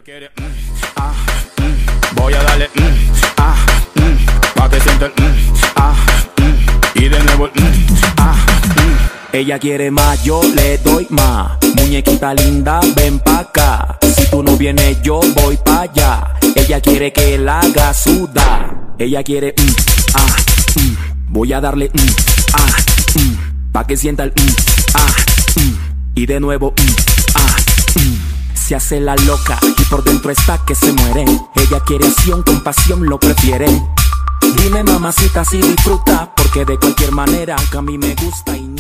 Ella quiere, voy a darle, pa' que sienta el, y de nuevo el, Ella quiere más, yo le doy más. Muñequita linda, ven pa' acá. Si tú no vienes, yo voy pa' allá. Ella quiere que la haga sudar. Ella quiere, voy a darle, pa' que sienta el, y de nuevo, se hace la loca y por dentro está que se muere. Ella quiere acción, con pasión lo prefiere. Dime mamacita si disfruta, porque de cualquier manera que a mí me gusta y